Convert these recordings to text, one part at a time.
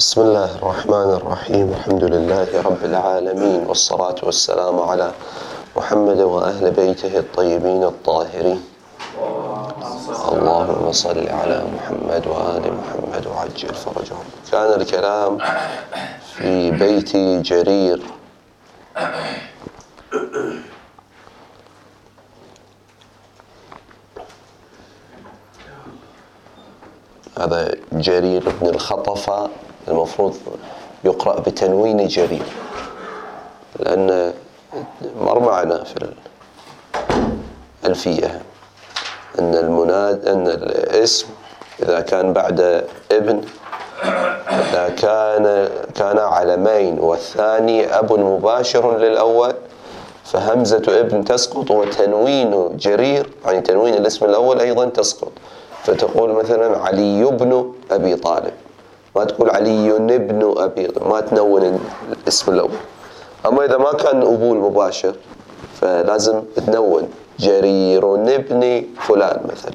بسم الله الرحمن الرحيم. الحمد لله رب العالمين، والصلاة والسلام على محمد وأهل بيته الطيبين الطاهرين. اللهم صل على محمد وآل محمد وعجل فرجهم. كان الكلام في بيت جرير. هذا جرير بن الخطفة، المفروض يقرأ بتنوين جرير، لأن مر معنا في الألفية أن الاسم إذا كان بعد ابن، إذا كان علمين والثاني أب مباشر للأول فهمزة ابن تسقط، وتنوين جرير يعني تنوين الاسم الأول أيضا تسقط، فتقول مثلا علي بن أبي طالب، ما تقول علي بن أبي، ما تنون الاسم الأول. أما إذا ما كان أبوه المباشر فلازم تنون جرير ابن فلان مثلا.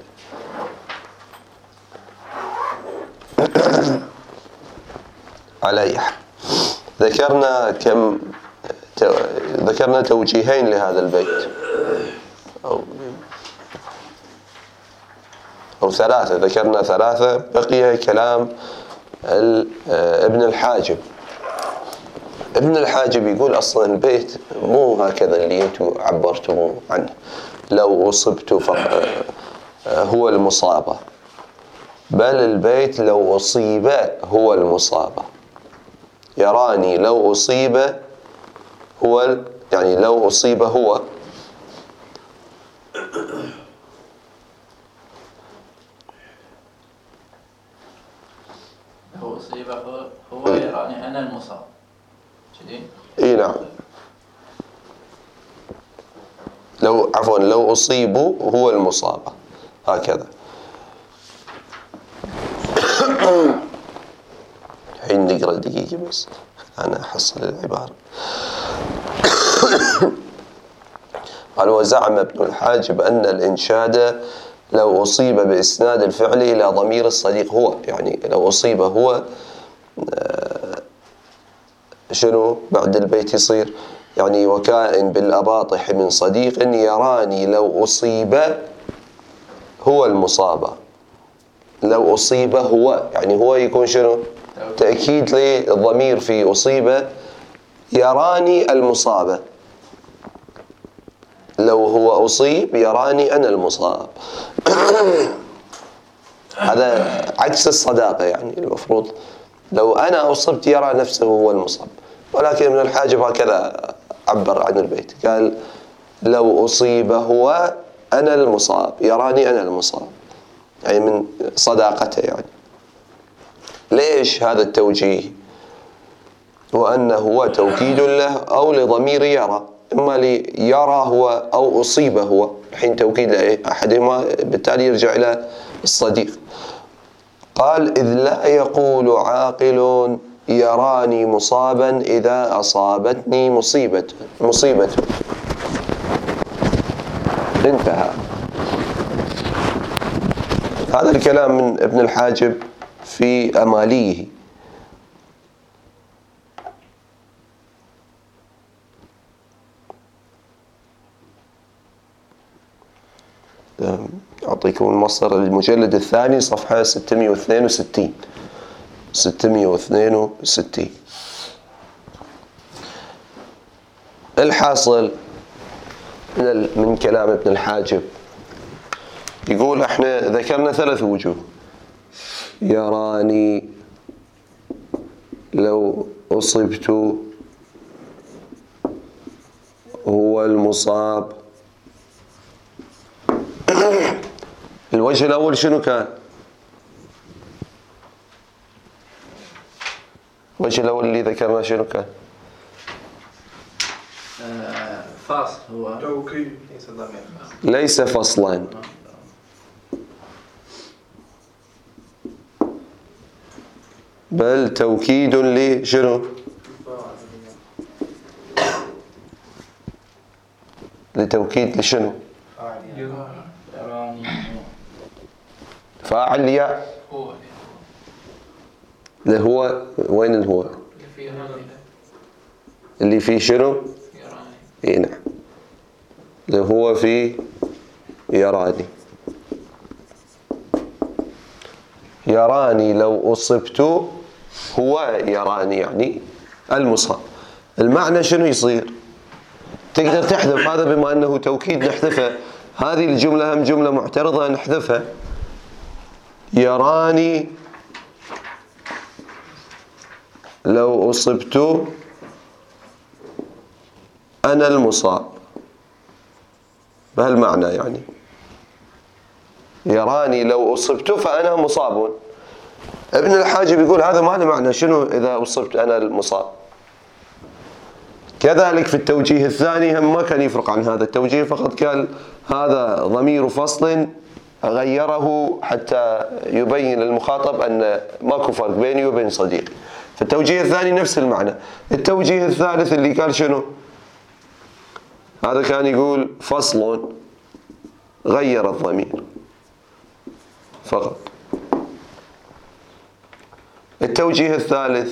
علي ذكرنا توجيهين لهذا البيت أو ثلاثة، ذكرنا ثلاثة، بقي كلام ابن الحاجب. ابن الحاجب يقول أصلا البيت مو هكذا اللي أنتم عبرتم عنه، لو أصبت هو المصابة، بل البيت لو أصيب هو المصابة. يراني لو أصيب هو، يعني لو أصيب هو هو يراني أنا المصاب. إيه نعم، لو أصيبوا هو المصابة، هكذا. الحين نقرأ دقيقة بس أنا أحصل العبارة. قال: وزعم ابن الحاجب أن الإنشاد لو أصيب بإسناد الفعل إلى ضمير الصديق هو، يعني لو أصيب هو شنو بعد البيت يصير؟ يعني وكائن بالأباطح من صديق يراني لو أصيب هو المصابة. لو أصيب هو يعني هو يكون شنو؟ تأكيد للضمير في أصيب، يراني المصابة. لو هو أصيب يراني أنا المصاب. هذا عكس الصداقة، يعني المفروض لو أنا أصبت يرى نفسه هو المصاب، ولكن ابن الحاجب هكذا عبر عن البيت، قال لو أصيب هو أنا المصاب، يراني أنا المصاب، يعني من صداقته. يعني ليش هذا التوجيه؟ وأنه هو توكيد له أو لضمير يرى، إما ليرى هو أو أصيب هو، الحين توكيد أحدهما بالتالي يرجع إلى الصديق. قال: إذ لا يقول عاقل يراني مصابا إذا أصابتني مصيبة. انتهى. هذا الكلام من ابن الحاجب في أماليه. أعطيكم المصدر، المجلد الثاني صفحة 662. الحاصل من كلام ابن الحاجب، يقول احنا ذكرنا 3 وجوه: يراني لو أصبت هو المصاب. الوجه الأول شنو كان؟ الوجه الأول اللي ذكرنا شنو كان؟ فاصل، هو توكيد ليس فصلا، بل توكيد لشنو؟ لتوكيد لشنو؟ فاعل يا اللي هو وين الهو؟ اللي فيه شنو؟ اي نعم، اللي هو في يراني. يراني لو أصبت، هو يراني يعني المصاب. المعنى شنو يصير؟ تقدر تحذف هذا بما أنه توكيد نحذفه. هذه الجملة هم جملة معترضة نحذفها. يراني لو أصبت أنا المصاب، بهالمعنى يعني يراني لو أصبت فأنا مصاب. ابن الحاجب يقول هذا ما له معنى، شنو إذا أصبت أنا المصاب؟ كذلك في التوجيه الثاني هم ما كان يفرق عن هذا التوجيه، فقط قال هذا ضمير فصل غيره حتى يبين للمخاطب أن ماكو فرق بيني وبين صديقي. في التوجيه الثاني نفس المعنى. التوجيه الثالث اللي قال شنو؟ هذا كان يقول فصل غير الضمير فقط. التوجيه الثالث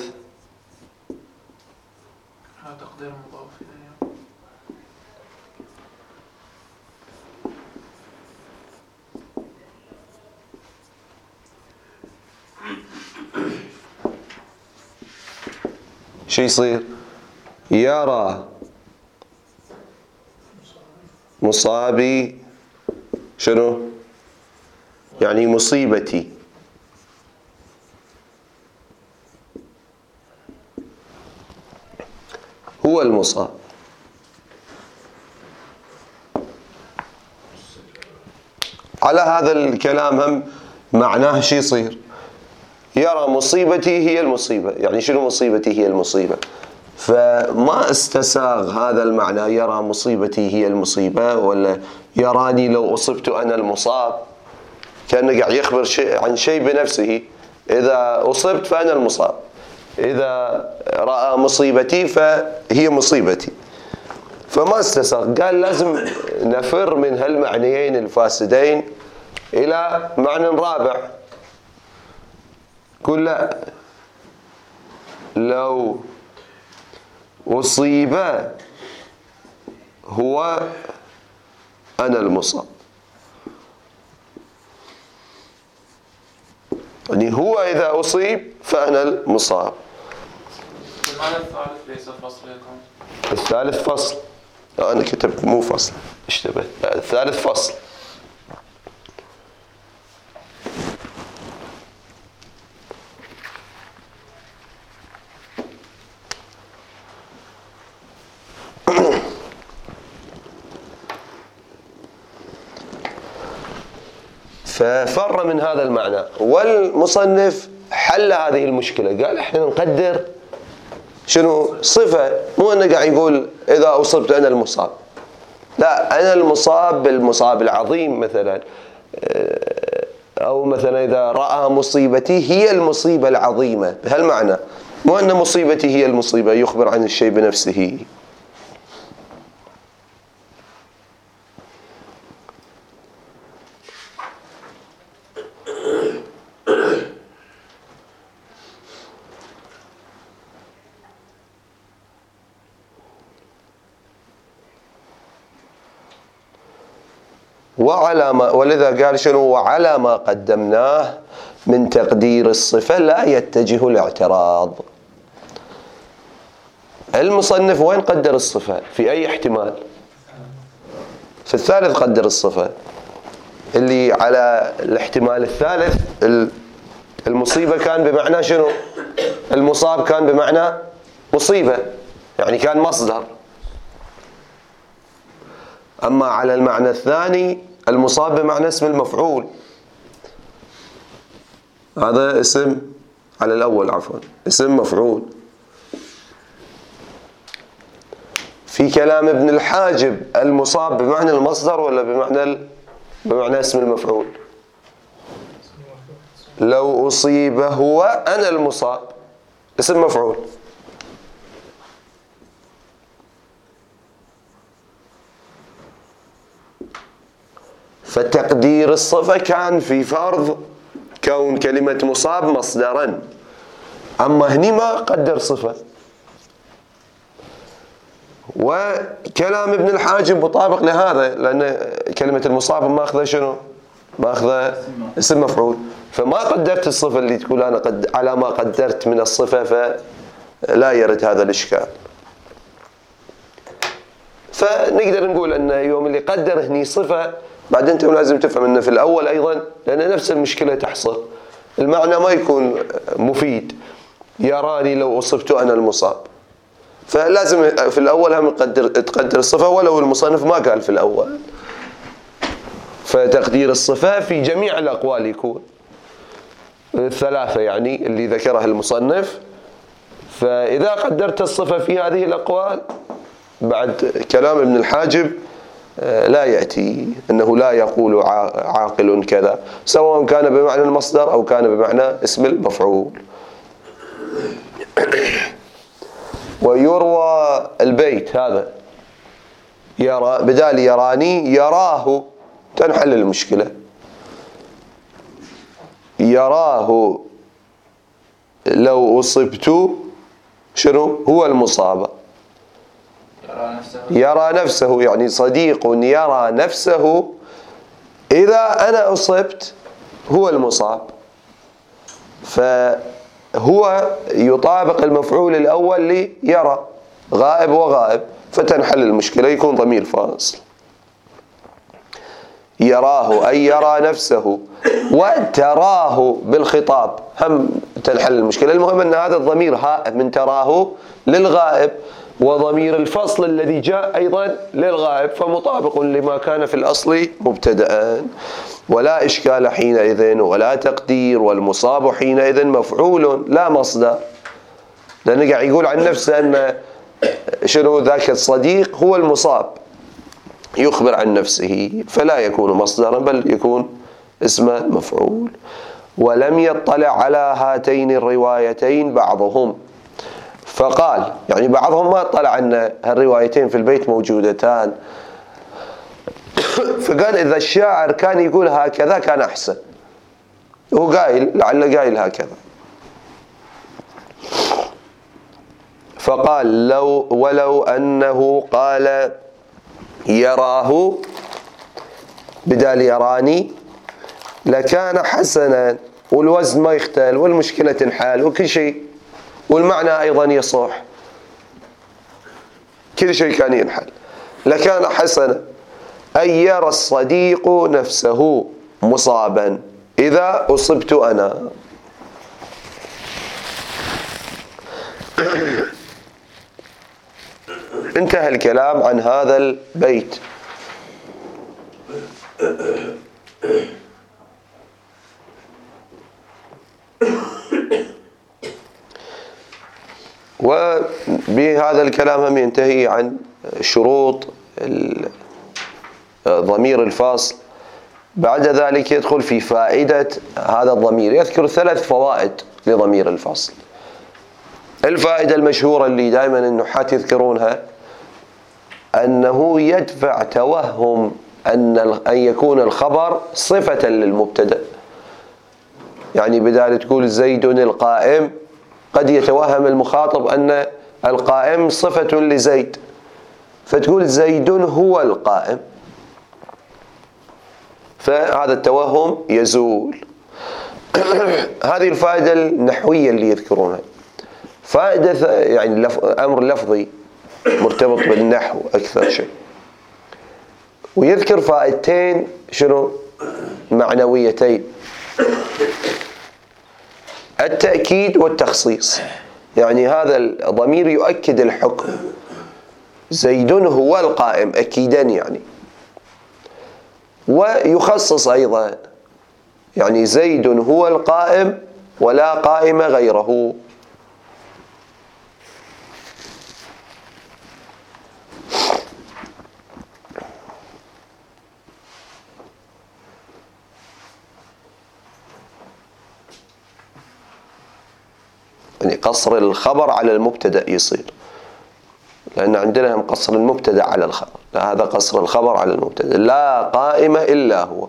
تقدير مضاف إليه. شو يصير؟ يرى مصابي شنو؟ يعني مصيبتي. هو المصاب. على هذا الكلام هم معناه شو يصير؟ يرى مصيبتي هي المصيبة. يعني شنو مصيبتي هي المصيبة؟ فما استساغ هذا المعنى يرى مصيبتي هي المصيبة، ولا يراني لو أصبت أنا المصاب، كأنه قاعد يخبر عن شيء بنفسه. إذا أصبت فأنا المصاب، إذا رأى مصيبتي فهي مصيبتي. فما استساغ، قال لازم نفر من هالمعنيين الفاسدين إلى معنى رابع. قل لا، لو أصيب هو أنا المصاب. يعني هو إذا أصيب فأنا المصاب. المعنى الثالث ليس فصل يكون. الثالث فصل. أنا كتبت مو فصل، اشتبهت. الثالث فصل. ففر من هذا المعنى، والمصنف حل هذه المشكلة. قال احنا نقدر شنو صفة، مو انه قاعد يقول اذا اصبت انا المصاب، لا، انا المصاب بالمصاب العظيم مثلا، او مثلا اذا رأى مصيبتي هي المصيبة العظيمة، بهالمعنى، مو ان مصيبتي هي المصيبة، يخبر عن الشيء بنفسه. ولذا قال شنو؟ وعلى ما قدمناه من تقدير الصفة لا يتجه الاعتراض. المصنف وين قدر الصفة؟ في أي احتمال؟ في الثالث قدر الصفة، اللي على الاحتمال الثالث المصيبة كان بمعنى شنو؟ المصاب كان بمعنى مصيبة، يعني كان مصدر. أما على المعنى الثاني المصاب بمعنى اسم المفعول، هذا اسم، على الأول عفوا اسم مفعول. في كلام ابن الحاجب المصاب بمعنى المصدر ولا بمعنى اسم المفعول؟ لو أصيب هو أنا المصاب، اسم مفعول. فتقدير الصفة كان في فرض كون كلمة مصاب مصدرا، أما هني ما قدر صفة. وكلام ابن الحاجب مطابق لهذا، لأن كلمة المصاب ما أخذ شنو؟ ما أخذ اسم مفعول، فما قدرت الصفة اللي تقول أنا على ما قدرت من الصفة، فلا يرد هذا الإشكال. فنقدر نقول أن يوم اللي قدر هني صفة، بعد أنت لازم تفهم أنه في الأول أيضا، لأن نفس المشكلة تحصل، المعنى ما يكون مفيد. يراني لو أصبت أنا المصاب، فلازم في الأول هم تقدر الصفة، ولو المصنف ما قال في الأول. فتقدير الصفة في جميع الأقوال يكون الثلاثة يعني اللي ذكرها المصنف. فإذا قدرت الصفة في هذه الأقوال، بعد كلام ابن الحاجب لا يأتي أنه لا يقول عاقل كذا، سواء كان بمعنى المصدر أو كان بمعنى اسم المفعول. ويروى البيت هذا يرى بدال يراني يراه، تنحل المشكلة. يراه لو أصبت شنو هو المصاب؟ يرى نفسه، يعني صديق يرى نفسه إذا أنا أصبت هو المصاب، فهو يطابق المفعول الأول ليرى، غائب وغائب، فتنحل المشكلة، يكون ضمير فاصل. يراه أي يرى نفسه، وتراه بالخطاب هم تنحل المشكلة. المهم أن هذا الضمير هائب من تراه للغائب، وضمير الفصل الذي جاء أيضا للغائب، فمطابق لما كان في الأصل مبتدأ، ولا إشكال حينئذ ولا تقدير. والمصاب حينئذ مفعول لا مصدر، لأنه قاعد يقول عن نفسه أن شنو ذاك الصديق هو المصاب، يخبر عن نفسه، فلا يكون مصدرا بل يكون اسم مفعول. ولم يطلع على هاتين الروايتين بعضهم، فقال يعني بعضهم ما اطلع أن هالروايتين في البيت موجودتان، فقال إذا الشاعر كان يقول هكذا كان أحسن. هو قايل لعل قايل هكذا، فقال ولو أنه قال يراه بدال يراني لكان حسنا، والوزن ما يختل، والمشكلة تنحل، وكل شيء، والمعنى أيضا يصح، كل شيء كان ينحل. لكان حسنا أن يرى الصديق نفسه مصابا إذا أصبت أنا. انتهى الكلام عن هذا البيت. وبهذا الكلام هم ينتهي عن شروط ضمير الفاصل. بعد ذلك يدخل في فائدة هذا الضمير، يذكر 3 فوائد لضمير الفاصل. الفائدة المشهورة اللي دائما النحاة يذكرونها أنه يدفع توهم أن يكون الخبر صفة للمبتدأ. يعني بدال تقول زيد القائم، قد يتوهم المخاطب أن القائم صفة لزيد، فتقول زيد هو القائم، فهذا التوهم يزول. هذه الفائدة النحوية اللي يذكرونها. فائدة يعني أمر لفظي مرتبط بالنحو أكثر شيء. ويذكر فائدتين شنو معنويتين، التأكيد والتخصيص. يعني هذا الضمير يؤكد الحكم، زيد هو القائم أكيدا يعني، ويخصص أيضا، يعني زيد هو القائم ولا قائم غيره. يعني قصر الخبر على المبتدأ يصير، لأن عندنا هم قصر المبتدأ على الخبر، لا هذا قصر الخبر على المبتدأ، لا قائم إلا هو.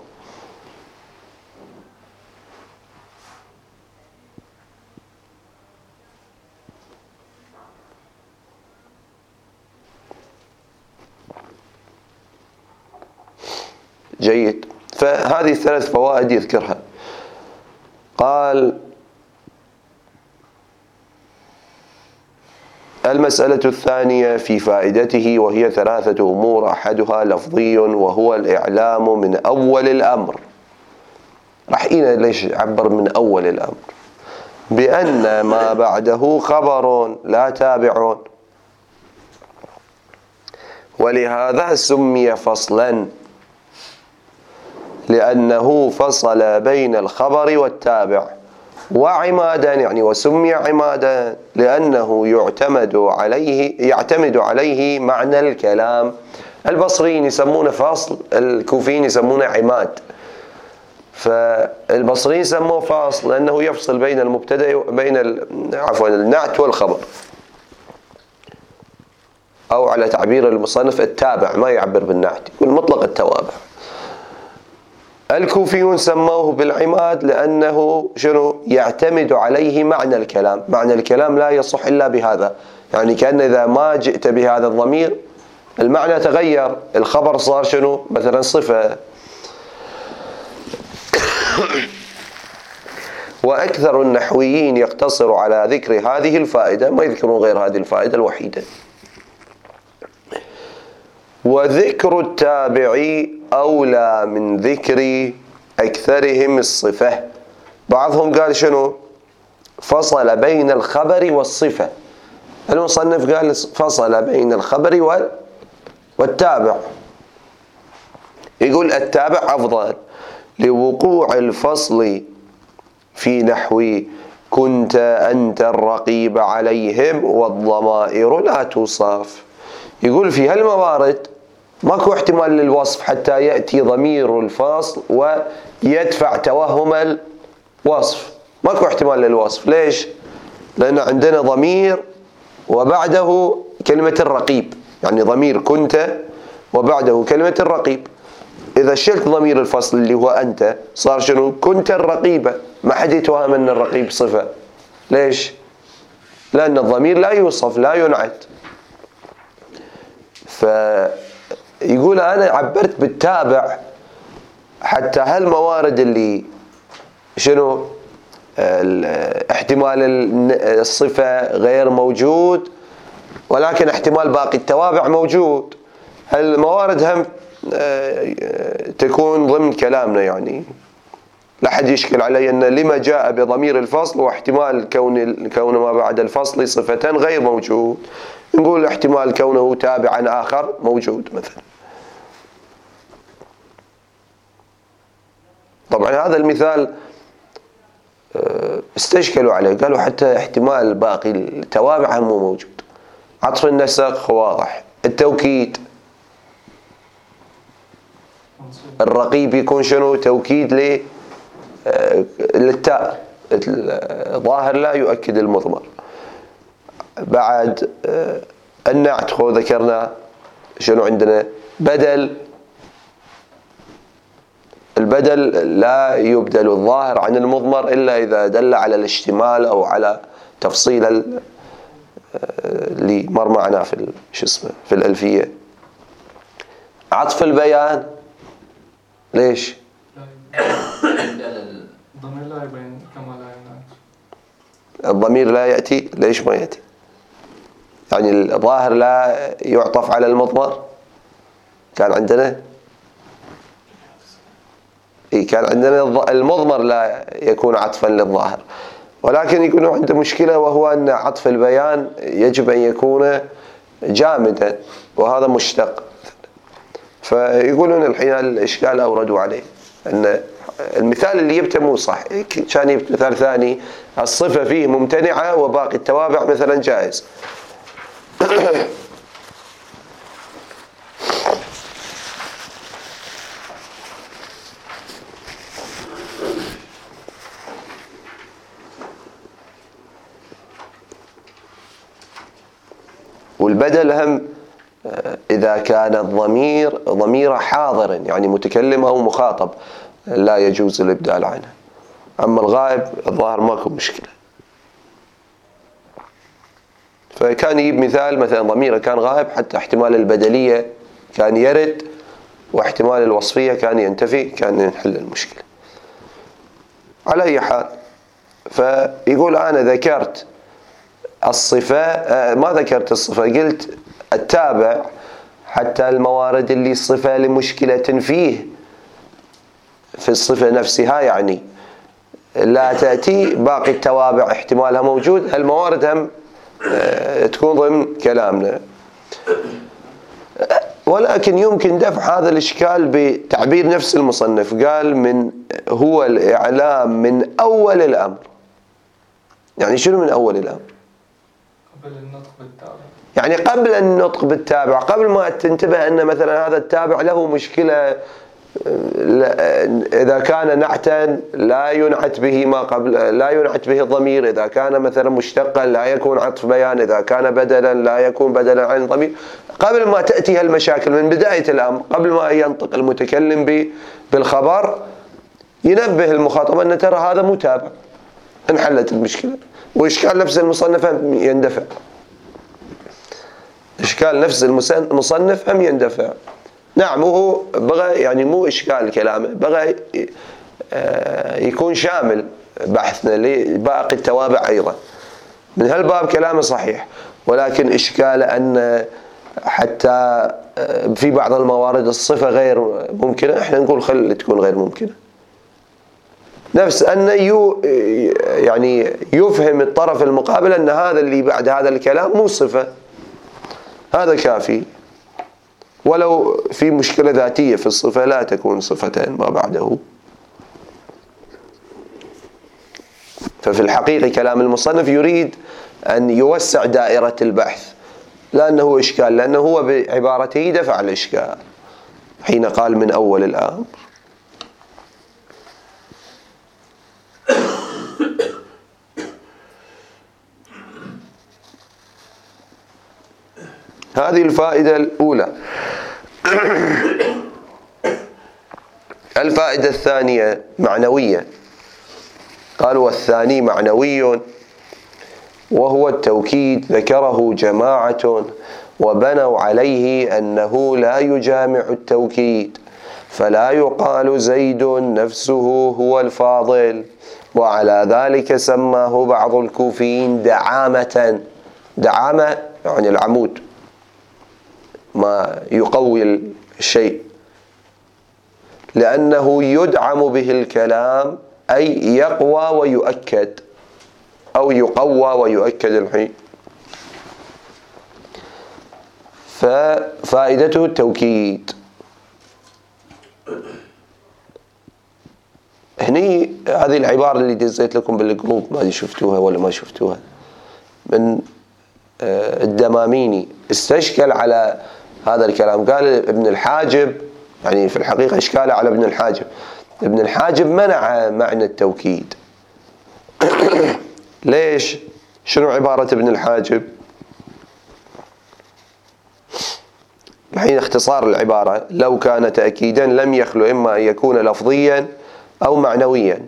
جيد. فهذه 3 فوائد يذكرها. قال: المسألة الثانية في فائدته، وهي 3 أمور، أحدها لفظي وهو الإعلام من أول الأمر. رحينا ليش عبر من أول الأمر؟ بأن ما بعده خبر لا تابع، ولهذا سمي فصلا، لأنه فصل بين الخبر والتابع. وعمادا، يعني وسمي عمادا لأنه يعتمد عليه معنى الكلام. البصريين يسمونه فصل، الكوفيين يسمونه عماد. فالبصريين سموه فاصل لأنه يفصل بين المبتدأ النعت والخبر، أو على تعبير المصنف التابع، ما يعبر بالنعت، يقول مطلق التوابع. الكوفيون سموه بالعماد لأنه يعتمد عليه معنى الكلام. معنى الكلام لا يصح إلا بهذا، يعني كأن إذا ما جئت بهذا الضمير المعنى تغير، الخبر صار مثلا صفة. وأكثر النحويين يقتصر على ذكر هذه الفائدة، ما يذكرون غير هذه الفائدة الوحيدة. وذكر التابع أولى من ذكر أكثرهم الصفة. بعضهم قال فصل بين الخبر والصفة. المصنف قال فصل بين الخبر والتابع. يقول التابع أفضل لوقوع الفصل في نحو كنت أنت الرقيب عليهم والضمائر لا توصف. يقول في هالموارد ماكو احتمال للوصف حتى يأتي ضمير الفصل ويدفع توهم الوصف، ماكو احتمال للوصف. ليش؟ لأن عندنا ضمير وبعده كلمة الرقيب، يعني ضمير كنت وبعده كلمة الرقيب. إذا شلت ضمير الفصل اللي هو أنت صار كنت الرقيبة، ما حد يتوهم أن الرقيب صفة. ليش؟ لأن الضمير لا يوصف لا ينعت. فيقول أنا عبرت بالتابع حتى هالموارد اللي احتمال الصفة غير موجود، ولكن احتمال باقي التوابع موجود. هالموارد هم تكون ضمن كلامنا، يعني لا حد يشكل علي أن لما جاء بضمير الفصل واحتمال كون ما بعد الفصل صفة غير موجود، نقول احتمال كونه تابعا آخر موجود مثلا. طبعا هذا المثال استشكلوا عليه، قالوا حتى احتمال باقي التوابع مو موجود. عطف النسق واضح، التوكيد الرقيب يكون توكيد للتاء، الظاهر لا يؤكد المضمر. بعد النعت ذكرنا عندنا بدل، البدل لا يبدل الظاهر عن المضمر إلا إذا دل على الاشتمال أو على تفصيل اللي مر معنا في الألفية. عطف البيان ليش؟ الضمير لا يبين كما لا ينعت. الضمير لا يأتي، ليش ما يأتي؟ يعني الظاهر لا يعطف على المضمر. كان عندنا المضمر لا يكون عطفا للظاهر، ولكن يكون عنده مشكلة، وهو أن عطف البيان يجب أن يكون جامدا، وهذا مشتق. فيقولون الحين الإشكال أوردوا عليه أن المثال اللي جبته مو صح، كان يبت مثال ثاني الصفة فيه ممتنعة وباقي التوابع مثلا جائز. والبدل هم إذا كان الضمير ضمير حاضر، يعني متكلم أو مخاطب، لا يجوز الإبدال عنه. أما الغائب الظاهر ماكو مشكلة. فكان يجيب مثال مثلا ضميره كان غائب حتى احتمال البدلية كان يرد واحتمال الوصفية كان ينتفي، كان ينحل المشكلة. على أي حال، فيقول أنا ذكرت الصفة، ما ذكرت الصفة، قلت التابع حتى الموارد اللي صفة لمشكلة فيه في الصفة نفسها، يعني لا تأتي باقي التوابع احتمالها موجود، الموارد هم تكون ضمن كلامنا. ولكن يمكن دفع هذا الإشكال بتعبير نفس المصنف، قال من هو الإعلام من أول الأمر. يعني شنو من أول الأمر؟ قبل النطق بالتابع، يعني قبل النطق بالتابع، قبل ما تنتبه أن مثلا هذا التابع له مشكلة، إذا كان نعتا لا ينعت به ما قبل، لا ينعت به الضمير، إذا كان مثلا مشتقا لا يكون عطف بيان، إذا كان بدلا لا يكون بدلا عن الضمير. قبل ما تأتي هالمشاكل من بداية الأمر، قبل ما ينطق المتكلم بالخبر، ينبه المخاطب أن ترى هذا متابع، انحلت المشكلة. وإشكال نفس المصنف يندفع، إشكال نفس المصنف هم يندفع. نعم، وهو بغى يعني مو إشكال كلامه، بغى يكون شامل بحثنا لباقي التوابع أيضا. من هالباب كلامه صحيح، ولكن إشكال أن حتى في بعض الموارد الصفة غير ممكنة، احنا نقول خل تكون غير ممكنة. نفس أن يعني يفهم الطرف المقابل أن هذا اللي بعد هذا الكلام مو صفة، هذا كافي. ولو في مشكلة ذاتية في الصفة لا تكون صفتين ما بعده. ففي الحقيقة كلام المصنف يريد أن يوسع دائرة البحث، لأنه إشكال، لأنه هو بعبارته دفع الإشكال حين قال من أول الأمر. هذه الفائدة الأولى. الفائدة الثانية معنوية. قال والثاني معنوي وهو التوكيد، ذكره جماعة وبنوا عليه أنه لا يجامع التوكيد، فلا يقال زيد نفسه هو الفاضل، وعلى ذلك سماه بعض الكوفيين دعامة. دعامة يعني العمود، ما يقوي الشيء، لأنه يدعم به الكلام، أي يقوى ويؤكد، أو يقوى ويؤكد الحين. ففائدته التوكيد. هني هذه العبارة اللي دزيت لكم بالجروب، ما شفتوها ولا ما شفتوها، من الدماميني استشكل على هذا الكلام. قال ابن الحاجب، يعني في الحقيقة إشكاله على ابن الحاجب. ابن الحاجب منع معنى التوكيد. ليش؟ شنو عبارة ابن الحاجب؟ الحين اختصار العبارة: لو كان تأكيدا لم يخلو إما أن يكون لفظيا أو معنويا،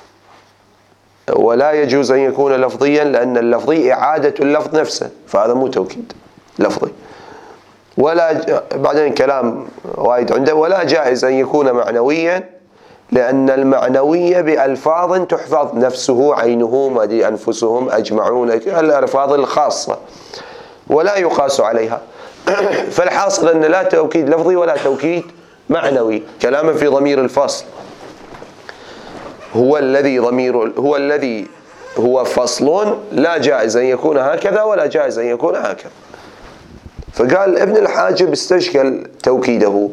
ولا يجوز أن يكون لفظيا لأن اللفظي إعادة اللفظ نفسه، فهذا مو توكيد لفظي. ولا بعدين كلام وايد عنده: ولا جائز أن يكون معنويا لأن المعنوية بألفاظ تحفظ، نفسه، عينه، ما أنفسهم، أجمعون، الألفاظ الخاصة ولا يقاس عليها. فالحاصل أن لا توكيد لفظي ولا توكيد معنوي. كلامه في ضمير الفصل: هو الذي هو فصل، لا جائز أن يكون هكذا ولا جائز أن يكون هكذا. فقال ابن الحاجب استشكل توكيده.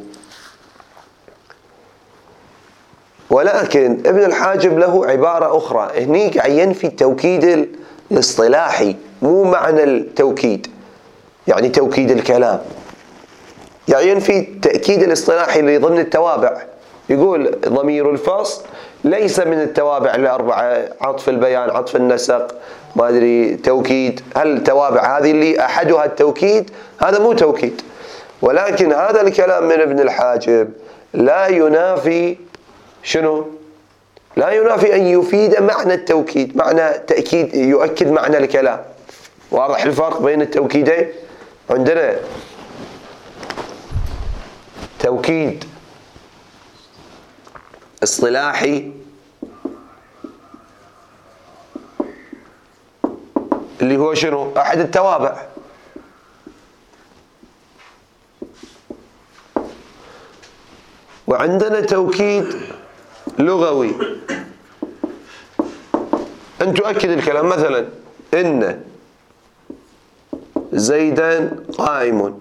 ولكن ابن الحاجب له عبارة أخرى، هنيك عين في التوكيد الاصطلاحي، مو معنى التوكيد يعني توكيد الكلام، يعين في التأكيد الاصطلاحي اللي ضمن التوابع. يقول ضمير الفصل ليس من التوابع الأربعة: عطف البيان، عطف النسق، ما أدري توكيد. هل التوابع هذه اللي أحدها التوكيد؟ هذا مو توكيد. ولكن هذا الكلام من ابن الحاجب لا ينافي شنو؟ لا ينافي أن يفيد معنى التوكيد، معنى تأكيد، يؤكد معنى الكلام. واضح الفرق بين التوكيدين؟ عندنا توكيد اصطلاحي اللي هو شنو؟ أحد التوابع. وعندنا توكيد لغوي. أن تؤكد الكلام، مثلا إن زيدا قائم،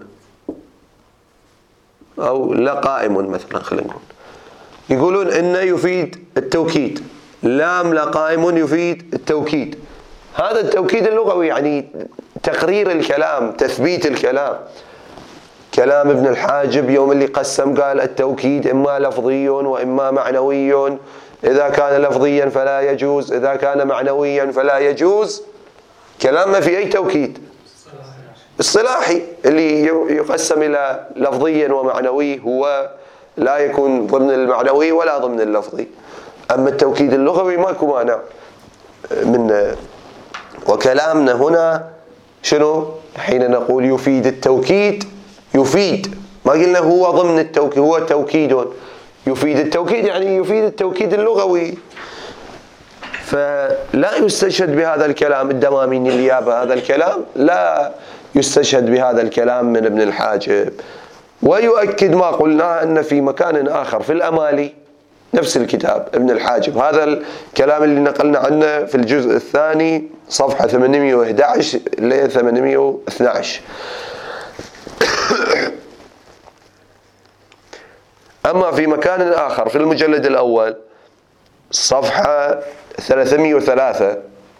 أو لا قائم مثلا، خلينا نقول. يقولون إن يفيد التوكيد، لام لا قائم يفيد التوكيد. هذا التوكيد اللغوي يعني تقرير الكلام، تثبيت الكلام. كلام ابن الحاجب يوم اللي قسم قال التوكيد إما لفظي وإما معنوي، إذا كان لفظيا فلا يجوز، إذا كان معنويا فلا يجوز. كلام ما في أي توكيد. اصطلاحي اللي يقسم إلى لفظي ومعنوي هو لا يكون ضمن المعنوي ولا ضمن اللفظي. أما التوكيد اللغوي ماكو مانع من. وكلامنا هنا شنو؟ حين نقول يفيد التوكيد، يفيد، ما قلنا هو ضمن التوكيد، هو توكيد. يفيد التوكيد يعني يفيد التوكيد اللغوي. فلا يستشهد بهذا الكلام الدمامين اللي جاب هذا الكلام، لا يستشهد بهذا الكلام من ابن الحاجب. ويؤكد ما قلنا أن في مكان آخر في الأمالي نفس الكتاب ابن الحاجب، هذا الكلام اللي نقلنا عنه في الجزء الثاني صفحة 811 ل 812. أما في مكان آخر في المجلد الأول صفحة 303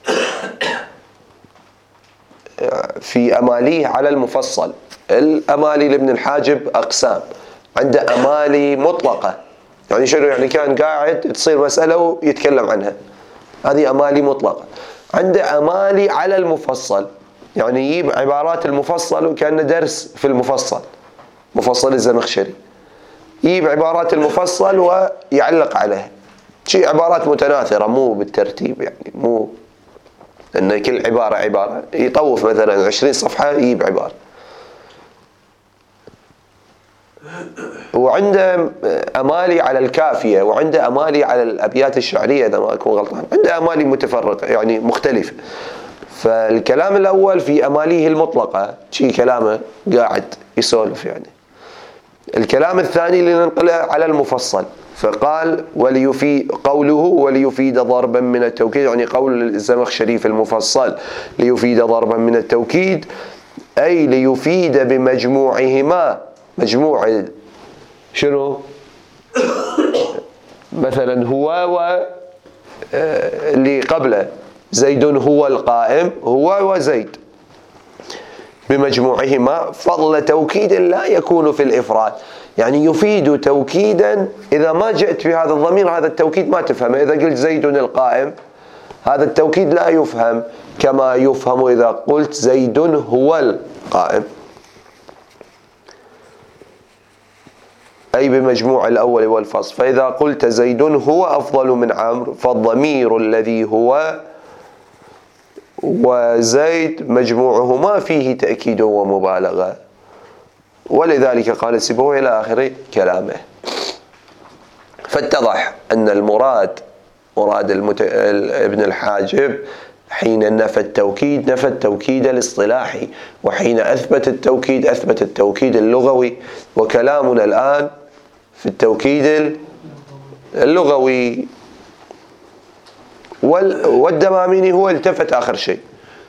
في أماليه على المفصل. الأمالي لابن الحاجب أقسام. عنده أمالي مطلقة، يعني شنو؟ يعني كان قاعد تصير مسألة ويتكلم عنها، هذه أمالي مطلقة. عنده أمالي على المفصل، يعني يجيب عبارات المفصل وكأنه درس في المفصل، مفصل الزمخشري، يجيب عبارات المفصل ويعلق عليها. شيء عبارات متناثرة مو بالترتيب، يعني مو أن كل عبارة يطوف مثلا 20 صفحة يجيب عبارة. وعنده أمالي على الكافية، وعنده أمالي على الأبيات الشعرية إذا ما أكون غلطان، عنده أمالي متفرقة يعني مختلفة. فالكلام الأول في أماليه المطلقة، شيء كلامه قاعد يسولف يعني. الكلام الثاني اللي ننقله على المفصل، فقال وليفيد قوله وليفيد ضربا من التوكيد، يعني قول الزمخشري في المفصل ليفيد ضربا من التوكيد أي ليفيد بمجموعهما. مجموع شنو؟ مثلا هو اللي قبله زيد هو القائم، هو وزيد بمجموعهما فضل توكيد لا يكون في الإفراد، يعني يفيد توكيدا. إذا ما جئت في هذا الضمير هذا التوكيد ما تفهمه. إذا قلت زيد القائم هذا التوكيد لا يفهم كما يفهم إذا قلت زيد هو القائم. أي بمجموع الأول والفصل. فإذا قلت زيد هو أفضل من عمرو فالضمير الذي هو وزيد مجموعهما فيه تأكيد ومبالغة. ولذلك قال سيبويه إلى آخر كلامه. فاتضح أن المراد مراد ابن الحاجب حين نفى التوكيد نفى التوكيد الاصطلاحي، وحين أثبت التوكيد أثبت التوكيد اللغوي. وكلامنا الآن في التوكيد اللغوي. والدماميني هو التفت آخر شيء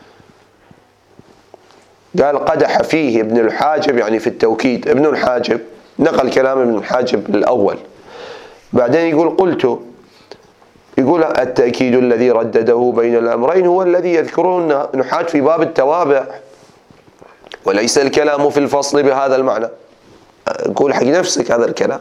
قال قدح فيه ابن الحاجب، يعني في التوكيد ابن الحاجب نقل كلام ابن الحاجب الأول. بعدين يقول قلت، يقول التأكيد الذي ردده بين الأمرين هو الذي يذكره النحاة في باب التوابع، وليس الكلام في الفصل بهذا المعنى. قول حق نفسك هذا الكلام.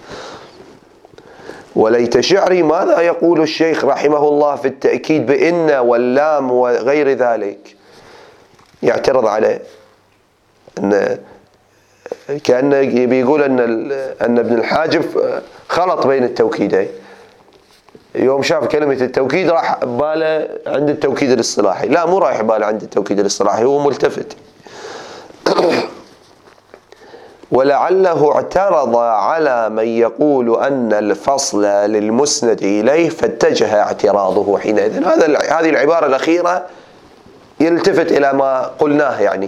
وليت شعري ماذا يقول الشيخ رحمه الله في التأكيد بإن واللام وغير ذلك. يعترض عليه أن كأنه بيقول أن ابن الحاجب خلط بين التوكيدين. يوم شاف كلمة التوكيد راح باله عند التوكيد الاصطلاحي. لا، مو رايح باله عند التوكيد الاصطلاحي، هو ملتفت. ولعله اعترض على من يقول أن الفصل للمسند إليه فاتجه اعتراضه حينئذ. هذه العبارة الأخيرة يلتفت إلى ما قلناه، يعني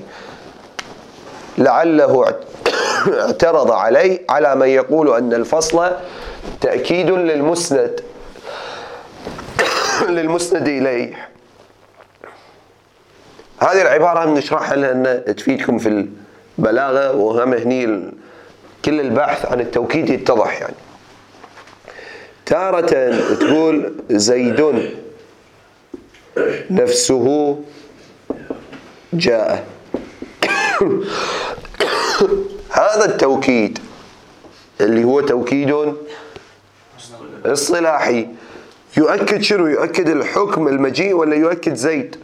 لعله اعترض على من يقول أن الفصل تأكيد للمسند إليه. هذه العبارة بنشرحها لأن تفيدكم في البلاغة، وهم هني كل البحث عن التوكيد يتضح. يعني تارة تقول زيد نفسه جاء. هذا التوكيد اللي هو توكيد اصطلاحي يؤكد شنو؟ يؤكد الحكم المجيء ولا يؤكد زيد؟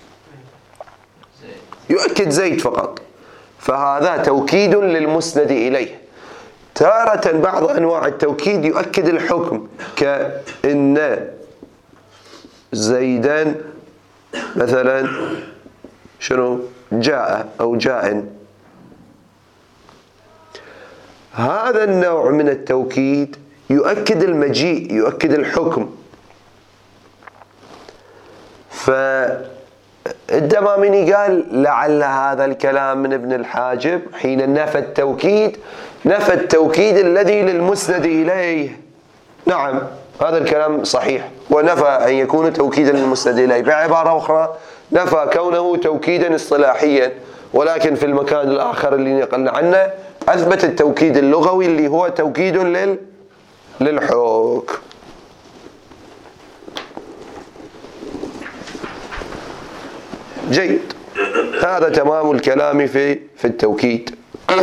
يؤكد زيد فقط، فهذا توكيد للمسند إليه. تارة بعض أنواع التوكيد يؤكد الحكم، كأن زيدا مثلا شنو؟ جاء أو جاء. هذا النوع من التوكيد يؤكد المجيء، يؤكد الحكم. فالدماميني قال لعل هذا الكلام من ابن الحاجب حين نفى التوكيد الذي للمسند إليه. نعم هذا الكلام صحيح، ونفى أن يكون توكيدا للمسند إليه. بعبارة أخرى نفى كونه توكيدا اصطلاحيا، ولكن في المكان الآخر اللي نقلنا عنه أثبت التوكيد اللغوي اللي هو توكيد للحكم. جيد، هذا تمام الكلام في التوكيد.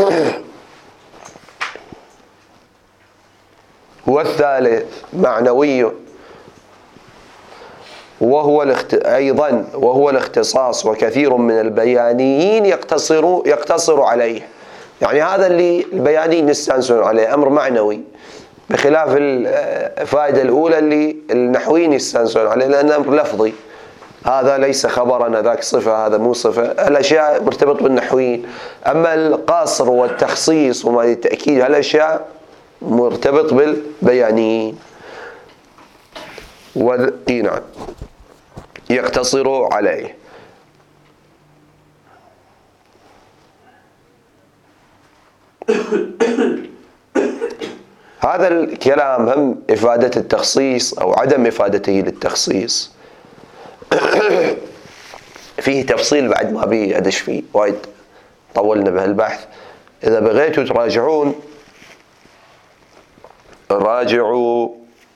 والثالث معنوي، وهو الاختصاص، وكثير من البيانيين يقتصر عليه. يعني هذا اللي البيانيين يستانسون عليه، أمر معنوي، بخلاف الفائدة الأولى اللي النحويين يستانسون عليه لأنه أمر لفظي. هذا ليس خبرا، ذاك صفة، هذا مو صفة، الأشياء مرتبط بالنحويين. أما القصر والتخصيص وما التأكيد هالأشياء مرتبط بالبيانيين. نعم يقتصر عليه. هذا الكلام هم إفادة التخصيص أو عدم إفادته للتخصيص فيه تفصيل بعد ما بي أدش فيه، وايد طولنا بهالبحث. إذا بغيتوا تراجعون راجعوا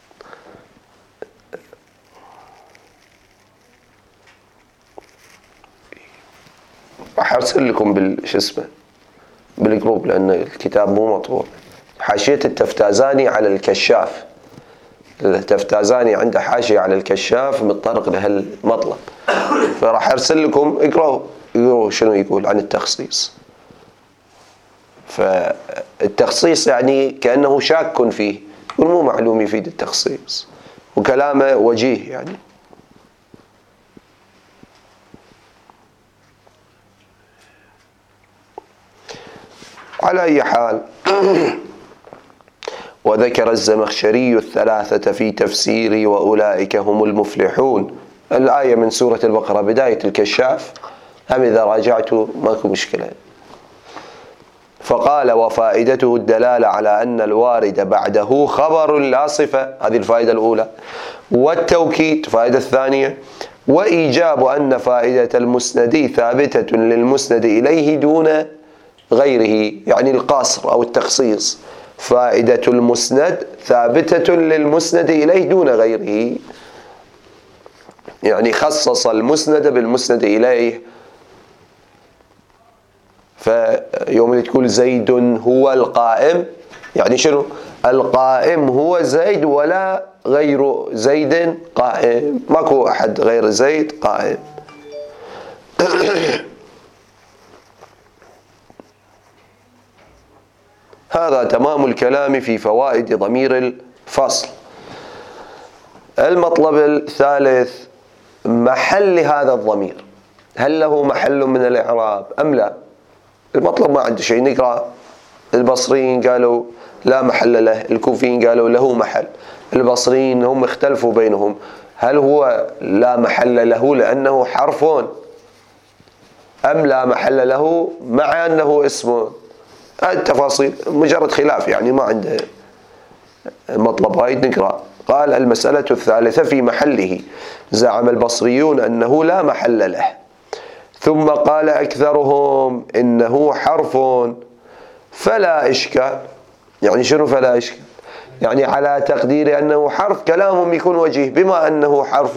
راح أرسل لكم بالجروب لأن الكتاب مو مطبوع. حاشية التفتازاني على الكشاف، التفتازاني عنده حاشية على الكشاف متطرق لهالمطلب، فراح أرسل لكم اقرأوا شنو يقول عن التخصيص. فالتخصيص يعني كأنه شاك فيه، يقول مو معلوم يفيد التخصيص، وكلامه وجيه يعني. على أي حال وذكر الزمخشري الثلاثة في تفسير وأولئك هم المفلحون، الآية من سورة البقرة بداية الكشاف، هم إذا راجعتوا ماكو مشكلة. فقال وفائدته الدلالة على أن الوارد بعده خبر لا صفة، هذه الفائدة الأولى. والتوكيد فائدة الثانية. وإيجاب أن فائدة المسند ثابتة للمسند إليه دون غيره، يعني القصر أو التخصيص. فائدة المسند ثابتة للمسند إليه دون غيره، يعني خصص المسند بالمسند إليه. فيوم اللي تقول زيد هو القائم، يعني شنو؟ القائم هو زيد ولا غير زيد قائم، ماكو أحد غير زيد قائم. هذا تمام الكلام في فوائد ضمير الفصل. المطلب الثالث محل هذا الضمير، هل له محل من الإعراب أم لا؟ المطلب ما عنده شيء، نقرأ البصريين قالوا لا محل له، الكوفيين قالوا له محل. البصريين هم اختلفوا بينهم، هل هو لا محل له لأنه حرف أم لا محل له مع أنه اسم؟ التفاصيل مجرد خلاف يعني ما عنده مطلب وايد نقرأ. قال المسألة الثالثة في محله. زعم البصريون أنه لا محل له، ثم قال أكثرهم إنه حرف فلا إشكال. يعني شنو فلا إشكال؟ يعني على تقدير أنه حرف كلامهم يكون وجيه، بما أنه حرف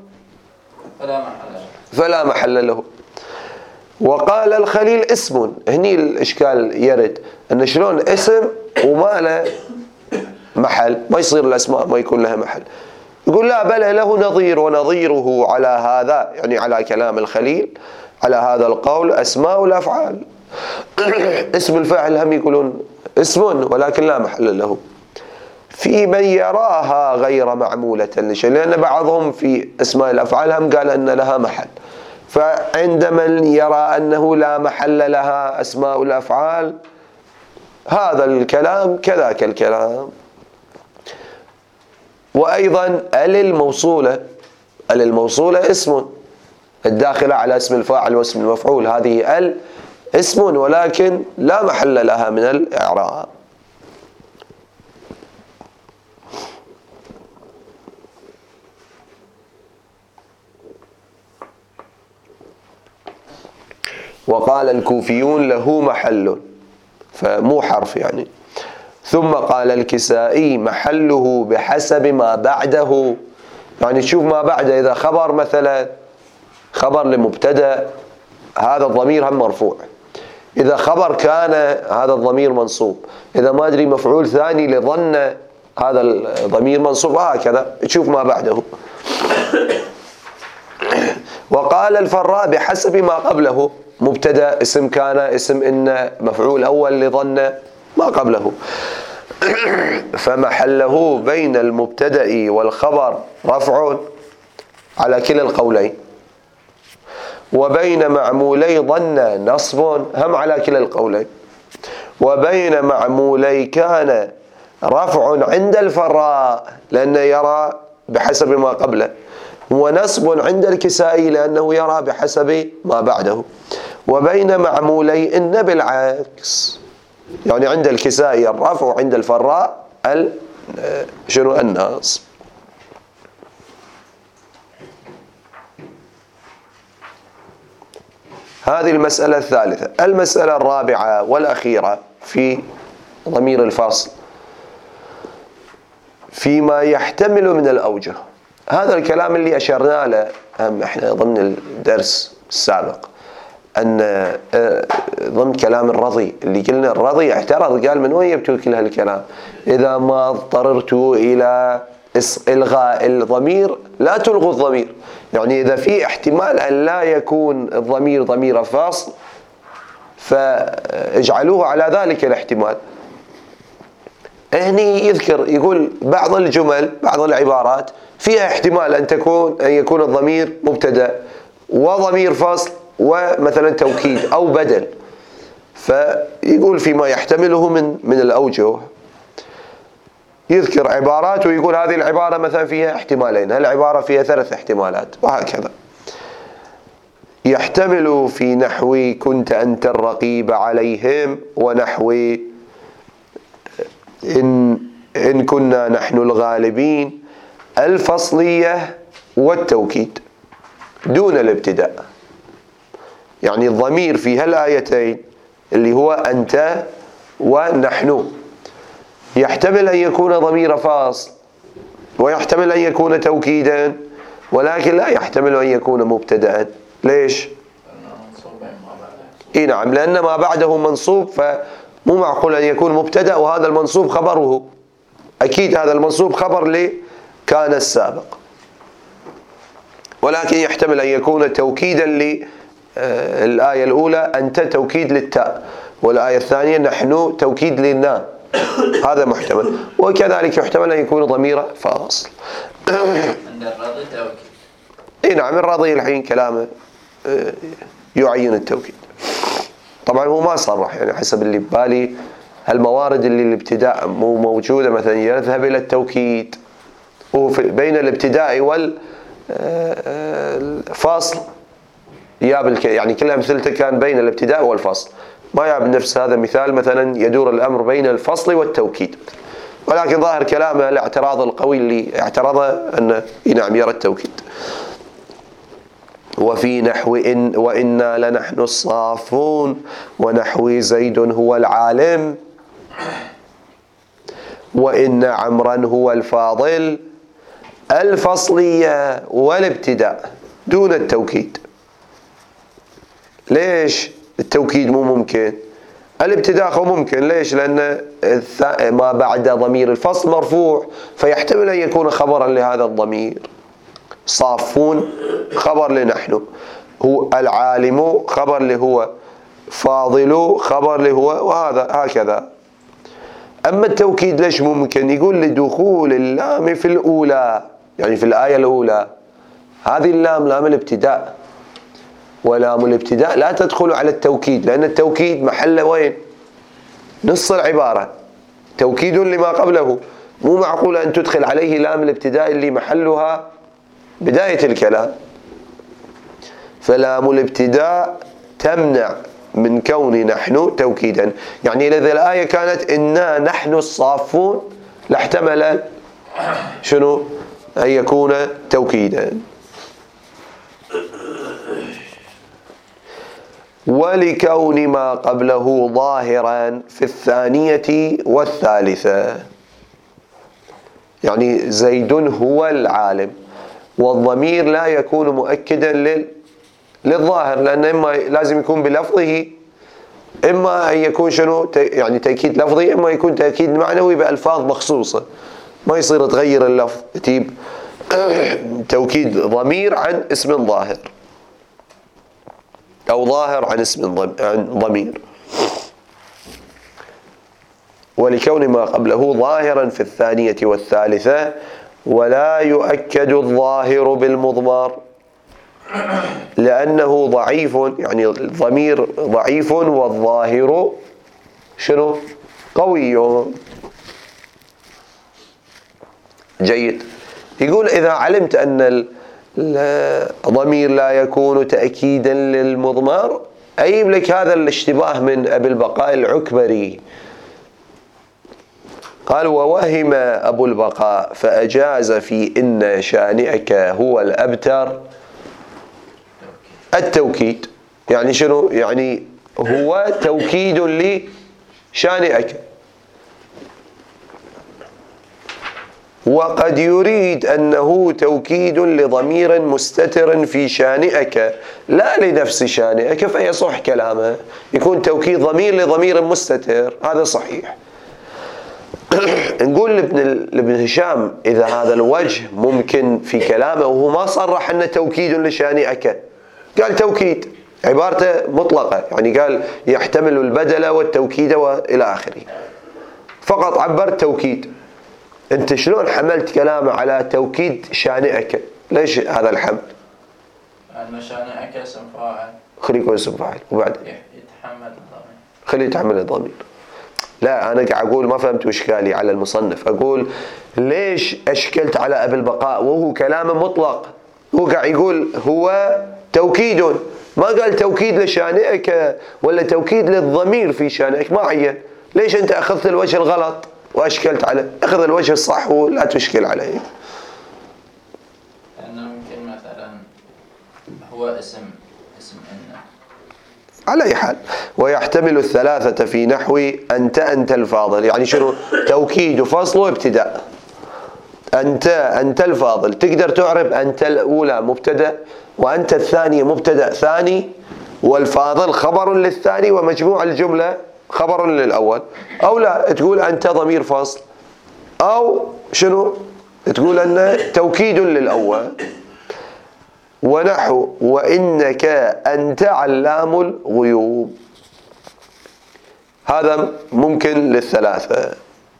فلا محل له. وقال الخليل اسم. هني الإشكال يرد أن شلون اسم وما له محل، ما يصير الأسماء ما يكون لها محل. يقول لا بل له نظير، ونظيره على هذا يعني على كلام الخليل على هذا القول أسماء الأفعال. اسم الفاعل هم يقولون اسم ولكن لا محل له. في من يراها غير معمولة لشيء، لأن بعضهم في أسماء الأفعال هم قال أن لها محل، فعند من يرى أنه لا محل لها أسماء الأفعال هذا الكلام كذاك الكلام. وأيضا الموصولة اسم الداخلة على اسم الفاعل واسم المفعول، هذه اسم ولكن لا محل لها من الإعراب. وقال الكوفيون له محل فمو حرف يعني. ثم قال الكسائي محله بحسب ما بعده. يعني تشوف ما بعده، إذا خبر مثلا خبر لمبتدأ هذا الضمير هم مرفوع، إذا خبر كان هذا الضمير منصوب، إذا ما أدري مفعول ثاني لظن هذا الضمير منصوب، هكذا تشوف ما بعده. وقال الفراء بحسب ما قبله، مبتدأ اسم كان اسم إن مفعول أول لظن ما قبله. فمحله بين المبتدأ والخبر رفع على كلا القولين، وبين معمولي ظن نصب هم على كلا القولين، وبين معمولي كان رفع عند الفراء لأنه يرى بحسب ما قبله، ونصب عند الكسائي لأنه يرى بحسب ما بعده، وبين معمولي إن بالعكس، يعني عند الكسائي الرفع وعند الفراء النصب. هذه المسألة الثالثة. المسألة الرابعة والأخيرة في ضمير الفصل فيما يحتمل من الأوجه. هذا الكلام اللي أشرنا له احنا ضمن الدرس السابق، أن ضمن كلام الرضي اللي قلنا الرضي اعترض قال من وين يبتوا كل هالكلام؟ إذا ما اضطررت إلى إلغاء الضمير لا تلغوا الضمير، يعني إذا في احتمال أن لا يكون الضمير ضمير فاصل فاجعلوه على ذلك الاحتمال. هني يذكر يقول بعض الجمل بعض العبارات فيها احتمال أن يكون الضمير مبتدأ وضمير فصل ومثلا توكيد أو بدل، فيقول فيما يحتمله من الأوجه يذكر عبارات ويقول هذه العبارة مثلا فيها احتمالين، هالعبارة فيها 3 احتمالات وهكذا. يحتمل في نحو كنت أنت الرقيب عليهم، ونحو إن كنا نحن الغالبين، الفصلية والتوكيد دون الابتداء. يعني الضمير في هالآيتين اللي هو أنت ونحن يحتمل أن يكون ضمير فاصل ويحتمل أن يكون توكيدا، ولكن لا يحتمل أن يكون مبتدأ. ليش؟ نعم، لأن ما بعده منصوب، فمو معقول أن يكون مبتدأ وهذا المنصوب خبره، أكيد هذا المنصوب خبر لكان السابق، ولكن يحتمل أن يكون توكيدا للآية الأولى أنت توكيد للتاء، والآية الثانية نحن توكيد للنا، هذا محتمل. وكذلك يحتمل أن يكون ضمير فاصل. عند الرضي توكيد. نعم، الرضي الحين كلامه يعين التوكيد. طبعا هو ما صرح، يعني حسب اللي ببالي الموارد اللي الابتداء مو موجودة مثلا يذهب إلى التوكيد، بين الابتداء والفصل يعني كل أمثلته كان بين الابتداء والفصل، ما ياب نفس هذا مثال مثلا يدور الأمر بين الفصل والتوكيد، ولكن ظاهر كلامه الاعتراض القوي اللي اعترضه أنه نعم يرى التوكيد. وفي نحو إن وإنا لنحن الصافون ونحو زيد هو العالم وإن عمرا هو الفاضل، الفصلية والابتداء دون التوكيد. ليش التوكيد مو ممكن؟ الابتداء ممكن. ليش؟ لأن ما بعد ضمير الفصل مرفوع، فيحتمل أن يكون خبرا لهذا الضمير. صافون خبر لنحن، هو العالم خبر لهو، فاضل خبر لهو، وهذا هكذا. أما التوكيد ليش ممكن؟ يقول لدخول اللام في الأولى، يعني في الآية الأولى هذه اللام لام الابتداء، ولام الابتداء لا تدخل على التوكيد، لأن التوكيد محله وين؟ نص العبارة، توكيد لما قبله، مو معقول أن تدخل عليه لام الابتداء اللي محلها بداية الكلام. فلام الابتداء تمنع من كون نحن توكيدا، يعني إذا الآية كانت إنا نحن الصافون لاحتمل شنو؟ أن يكون توكيدا. ولكون ما قبله ظاهرا في الثانية والثالثة، يعني زيد هو العالم، والضمير لا يكون مؤكدا للظاهر، لأن إما لازم يكون بلفظه، إما أن يكون شنو يعني تأكيد لفظي، إما يكون تأكيد معنوي بألفاظ مخصوصة، ما يصير تغير اللفظ تجيب توكيد ضمير عن اسم ظاهر أو ظاهر عن اسم عن ضمير. ولكون ما قبله ظاهرا في الثانية والثالثة، ولا يؤكد الظاهر بالمضمر لأنه ضعيف، يعني الضمير ضعيف والظاهر شنو؟ قوي. جيد. يقول إذا علمت أن الضمير لا يكون تأكيدا للمضمر، أجيب لك هذا الاشتباه من أبي البقاء العكبري. قال: ووهم أبو البقاء فأجاز في إن شانئك هو الأبتر التوكيد. يعني شنو؟ يعني هو توكيد لشانئك، وقد يريد أنه توكيد لضمير مستتر في شانئك لا لنفس شانئك، فيصح كلامه، يكون توكيد ضمير لضمير مستتر، هذا صحيح. نقول لابن هشام إذا هذا الوجه ممكن في كلامه وهو ما صرح أنه توكيد لشانئك، قال توكيد، عبارته مطلقة، يعني قال يحتمل البدل والتوكيد وإلى آخره، فقط عبر توكيد. أنت شلون حملت كلامه على توكيد شانئك؟ ليش هذا الحمل؟ لأن شانئك اسم فاعل، خليه يكون اسم فاعل وبعد يتحمل الضمير، خليه يتحمل الضمير. لا، أنا قاعد أقول ما فهمت إشكالي على المصنف، أقول ليش أشكلت على أبي البقاء وهو كلامه مطلق، هو قاعد يقول هو توكيد، ما قال توكيد لشانئك ولا توكيد للضمير في شانئك، ما عين. ليش أنت أخذت الوجه الغلط وأشكلت عليه؟ أخذ الوجه الصح ولا تشكل عليه. لأنه ممكن مثلا هو اسم إن على أي حال. ويحتمل الثلاثة في نحو أنت الفاضل، يعني شنو؟ توكيد وفصل وابتداء. أنت الفاضل، تقدر تعرب أنت الأولى مبتدأ، وأنت الثانية مبتدأ ثاني، والفاضل خبر للثاني، ومجموع الجملة خبر للأول. أو لا تقول أنت ضمير فصل، أو شنو؟ تقول أن توكيد للأول. ونحو وإنك أنت علام الغيوب، هذا ممكن للثلاثة.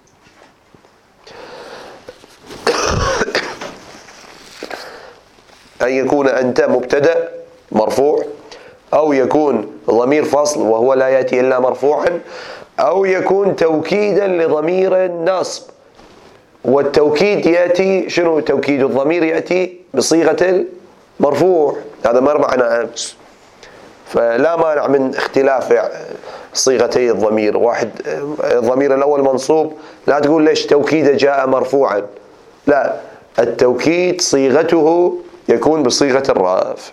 أن يكون أنت مبتدأ مرفوع، أو يكون ضمير فصل وهو لا يأتي إلا مرفوعا، أو يكون توكيدا لضمير ناصب. والتوكيد يأتي شنو؟ توكيد الضمير يأتي بصيغة المرفوع، هذا مر معنا أمس. فلا مانع من اختلاف صيغتي الضمير. واحد الضمير الأول منصوب، لا تقول ليش توكيده جاء مرفوعا، لا، التوكيد صيغته يكون بصيغة الرفع.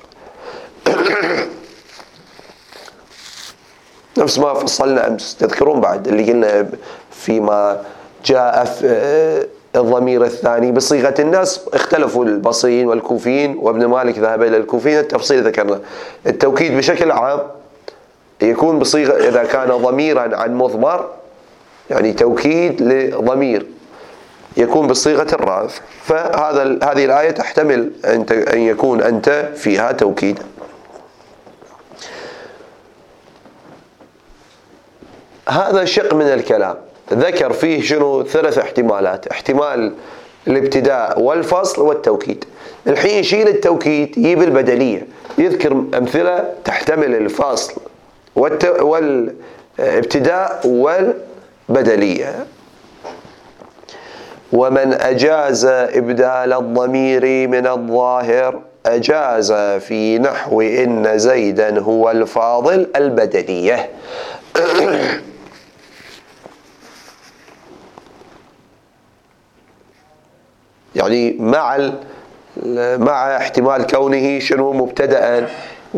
نفس ما فصلنا أمس، تذكرون بعد اللي قلنا فيما جاء في الضمير الثاني بصيغة النصب، اختلفوا البصريين والكوفيين، وابن مالك ذهب إلى الكوفيين، التفصيل ذكرنا. التوكيد بشكل عام يكون بصيغة إذا كان ضميرا عن مضمر، يعني توكيد لضمير، يكون بصيغة الرفع. هذه الآية تحتمل أن يكون أنت فيها توكيدا. هذا شق من الكلام ذكر فيه شنو؟ 3 احتمالات: احتمال الابتداء والفصل والتوكيد. الحين يشيل التوكيد، يجيب البدلية، يذكر أمثلة تحتمل الفصل والابتداء والبدلية. ومن أجاز إبدال الضمير من الظاهر أجاز في نحو إن زيدا هو الفاضل البدلية. يعني مع احتمال كونه شنو؟ مبتدأ،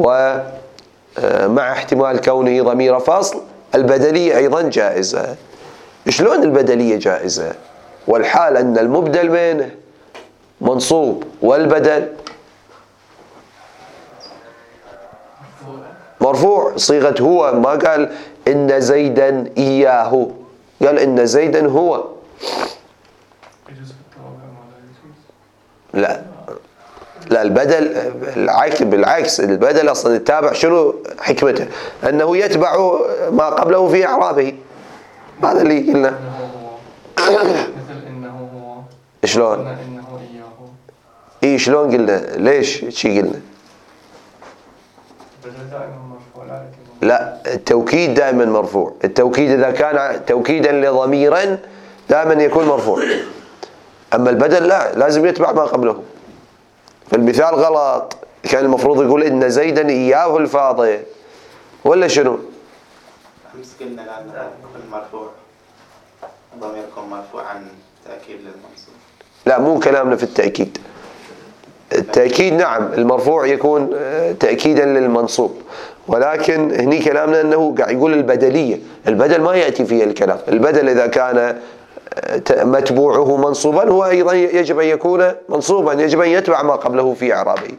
ومع احتمال كونه ضمير فصل، البدلية أيضا جائزة. شلون البدلية جائزة والحال أن المبدل منه منصوب والبدل مرفوع؟ صيغة هو، ما قال إن زيدا إياه، قال إن زيدا هو. لا البدل بالعكس، البدل أصلا يتابع شنو حكمته؟ أنه يتبع ما قبله في إعرابه. هذا اللي قلنا. مثل إنه هو. شلون؟ إنه إياه. شلون قلنا؟ ليش شي قلنا؟ لا، التوكيد دائما مرفوع. التوكيد إذا كان توكيدا لضمير دائما يكون مرفوع. أما البدل لا، لازم يتبع ما قبله. فالمثال غلط، كان المفروض يقول إن زيدا إياه الفاضل، ولا شنو؟ أمس قلنا لأنه المرفوع ضمير يكون مرفوعا تأكيد للمنصوب. لا، مو كلامنا في التأكيد. التأكيد نعم المرفوع يكون تأكيدا للمنصوب، ولكن هني كلامنا أنه قاعد يقول البدلية. البدل ما يأتي فيه الكلام. البدل إذا كان متبوعه منصوبا هو أيضا يجب أن يكون منصوبا، يجب أن يتبع ما قبله في إعرابه.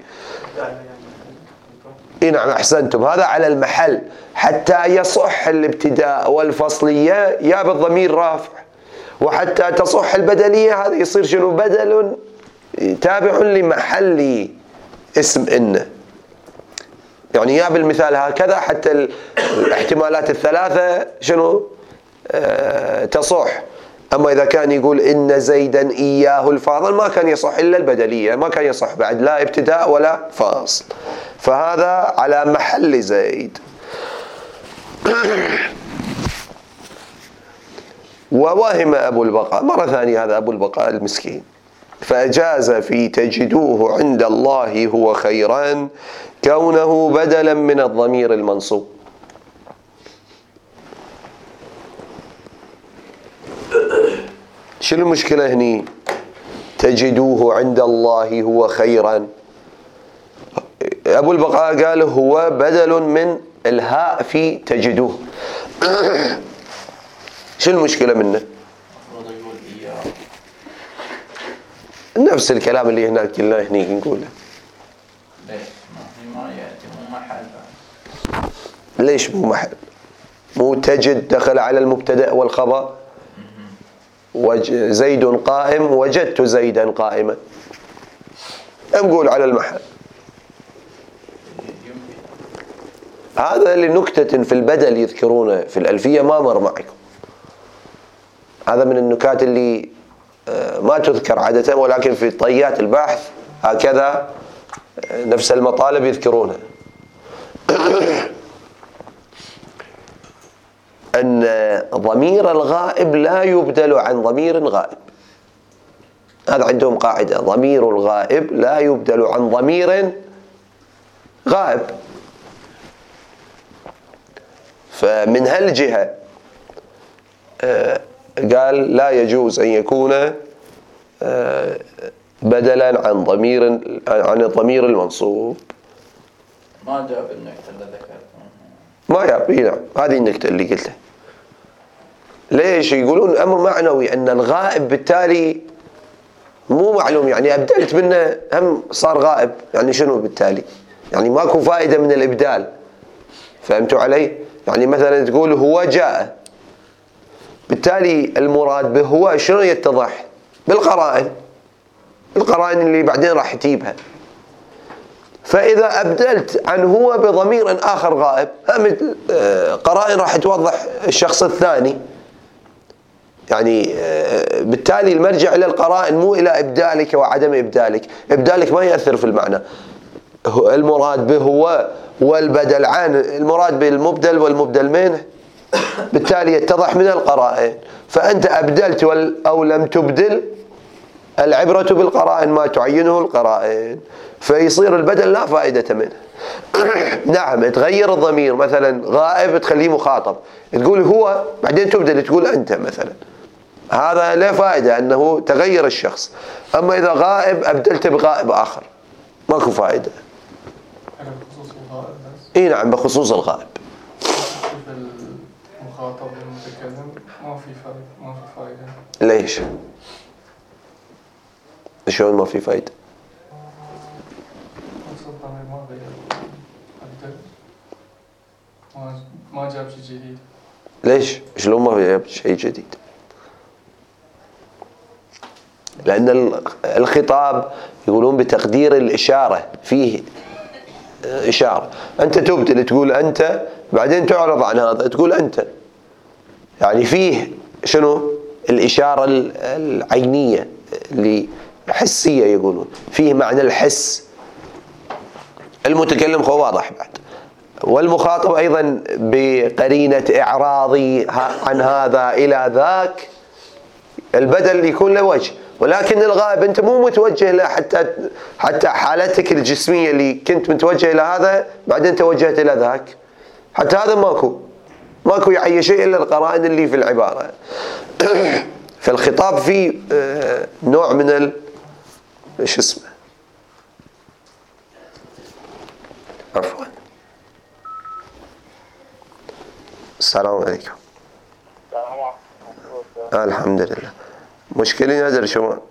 نعم أحسنتم، هذا على المحل حتى يصح الابتداء والفصلية يا بالضمير رافع، وحتى تصح البدلية هذا يصير شنو؟ بدل تابع لمحل اسم إن. يعني يا بالمثال هكذا حتى الاحتمالات الثلاثة شنو؟ تصح. أما إذا كان يقول إن زيدا إياه الفاضل ما كان يصح إلا البدلية، ما كان يصح بعد لا ابتداء ولا فاصل، فهذا على محل زيد. ووهم أبو البقاء مرة ثانية، هذا أبو البقاء المسكين، فأجاز في تجدوه عند الله هو خيرا كونه بدلا من الضمير المنصوب. شو المشكلة هني؟ تجدوه عند الله هو خيرا، أبو البقاء قال هو بدل من الهاء في تجدوه. شو المشكلة منه؟ نفس الكلام اللي هناك قلنا هني نقوله. ليش ما يأتي مو محل؟ ليش مو محل؟ مو تجد دخل على المبتدأ والخبر، زيد قائم، وجدت زيدا قائما، نقول على المحل. هذا لنكتة في البدل يذكرونه في الألفية ما مر معكم. هذا من النكات اللي ما تذكر عادة، ولكن في طيات البحث هكذا نفس المطالب يذكرونها. أن ضمير الغائب لا يبدل عن ضمير غائب. هذا عندهم قاعدة، ضمير الغائب لا يبدل عن ضمير غائب. فمن هالجهة قال لا يجوز أن يكون بدلا عن الضمير المنصوب. ما جاب النكتة اللي ذكرتها. ما جاب. نعم، هذه النكتة اللي قلتها. ليش؟ يقولون أمر معنوي، أن الغائب بالتالي مو معلوم، يعني أبدلت منه هم صار غائب، يعني شنو بالتالي؟ يعني ماكو فائدة من الإبدال. فهمتوا علي؟ يعني مثلا تقول هو جاء، بالتالي المراد به هو شنو يتضح؟ بالقرائن، القرائن اللي بعدين راح تجيبها. فإذا أبدلت عن هو بضمير آخر غائب، قرائن راح توضح الشخص الثاني. يعني بالتالي المرجع إلى القرائن مو إلى إبدالك وعدم إبدالك. إبدالك ما يأثر في المعنى. المراد به هو والبدل عن، المراد بالمبدل والمبدل منه، بالتالي يتضح من القرائن. فأنت أبدلت أو لم تبدل، العبرة بالقرائن ما تعينه القرائن، فيصير البدل لا فائدة منه. نعم، تغير الضمير، مثلا غائب تخليه مخاطب، تقول هو بعدين تبدل تقول أنت مثلا، هذا لا فائدة، أنه تغير الشخص. أما إذا غائب أبدلته بغائب آخر ماكو فائدة. بخصوص الغائب بس؟ إيه نعم، بخصوص الغائب. المخاطب والمتكلم ما في فائدة. ليش؟ شلون ما في فائدة؟ ما غير، ما جاب شيء جديد. ليش؟ شلون ما في شيء جديد؟ لأن الخطاب يقولون بتقدير الإشارة، فيه إشارة. أنت تبدل تقول أنت، بعدين تعرض عن هذا تقول أنت، يعني فيه شنو؟ الإشارة العينية اللي حسية، يقولون فيه معنى الحس. المتكلم هو واضح بعد، والمخاطب أيضا بقرينة إعراضي عن هذا إلى ذاك، البدل يكون له وجه. ولكن الغائب أنت مو متوجه له، حتى حالتك الجسمية اللي كنت متوجه إلى هذا بعدين توجهت إلى ذاك، حتى هذا ماكو يعي شيء إلا القرائن اللي في العبارة. فالخطاب فيه نوع من شو اسمه، عفوا. السلام عليكم. الحمد لله. مشكلة ندري شو نه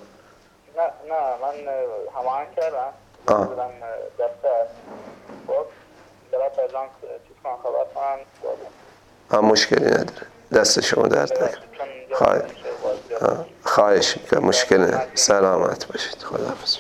من همان کردم من دفتر خب دارم پرزان چیز کنم خبر کنم مشکلی نداره، دست شما درد نکنه. خواهش میکنم، مشکلی نداره. سلامت باشید. خداحافظ.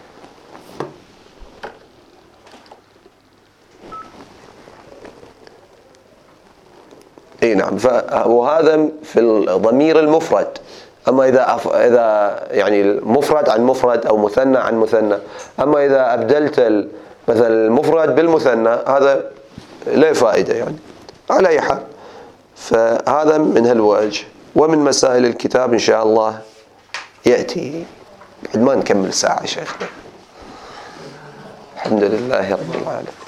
اي نعم. وهذا في الضمير المفرد. أما إذا يعني المفرد عن مفرد أو مثنى عن مثنى، أما إذا أبدلت مثلا المفرد بالمثنى هذا لا فائدة يعني على أي حال. فهذا من هالوجه. ومن مسائل الكتاب إن شاء الله يأتي بعد ما نكمل ساعة شيخنا. الحمد لله رب العالمين.